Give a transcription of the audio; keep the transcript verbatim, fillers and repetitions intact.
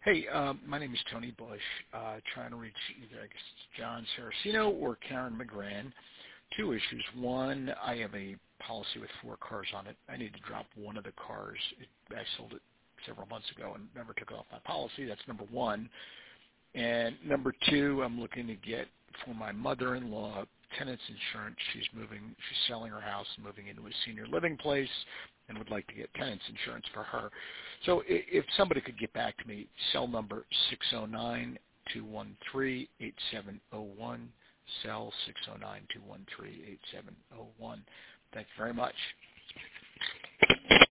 Hey, um, my name is Tony Bush. Uh, trying to reach either, I guess, it's John Saraceno or Karen McGran. Two issues. One, I have a policy with four cars on it. I need to drop one of the cars. It, I sold it several months ago and never took it off my policy. That's number one. And number two, I'm looking to get for my mother-in-law tenants insurance. She's moving, she's selling her house and moving into a senior living place and would like to get tenants insurance for her. So i- if somebody could get back to me, cell number six oh nine, two one three, eight seven oh one, cell six oh nine, two one three, eight seven oh one. Thank you very much.